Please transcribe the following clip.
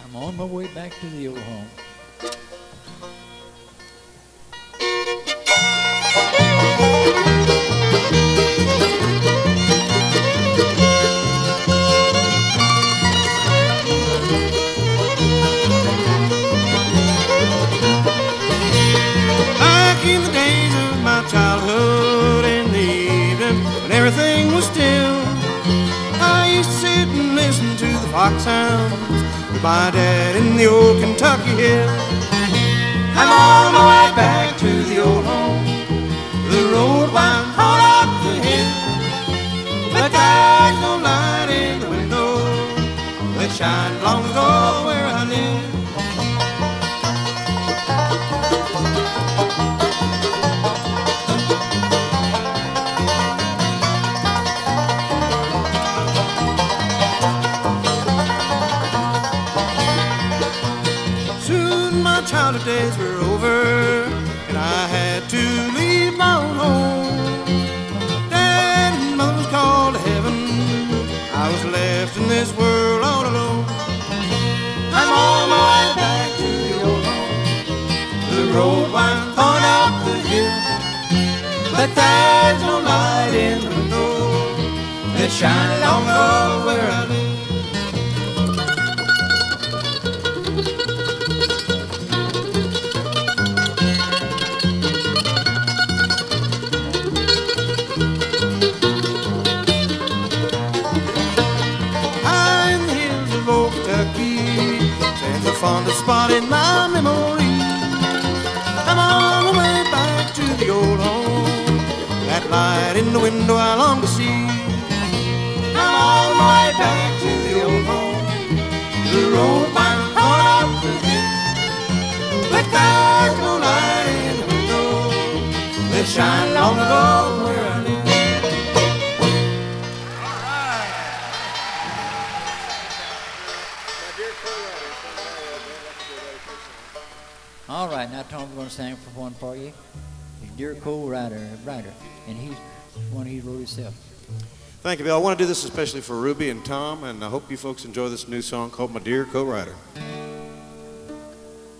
I'm on my way back to the old home. Back in the days of my childhood, in the evening when everything was still, I used to sit and listen to the foxhounds with my dad in the old Kentucky hill. I'm on my way back to the old home. The road winds hard up the hill, but there's no light in the window that shined long ago where I live. Soon my childhood days were over, and I had to leave my own home. Dad and Mother was called to heaven. I was left in this world all alone. I'm on my way back to the old home. The road winds hard up the hill, but there's no light in the window that shined long ago where I live. High in the hills of old Kentucky stands the fondest spot in my memory. I'm on the way back to the old home. That light in the window I long to see. I'm on my way back to the old home. The road winds hard up the hill, but there's no light in the window that shined long ago where I live. All right, now Tom, we're going to sing for one for you. It's Dear Cool Rider, and he's one he wrote himself. Thank you, Bill. I want to do this especially for Ruby and Tom, and I hope you folks enjoy this new song called My Dear Co-Writer.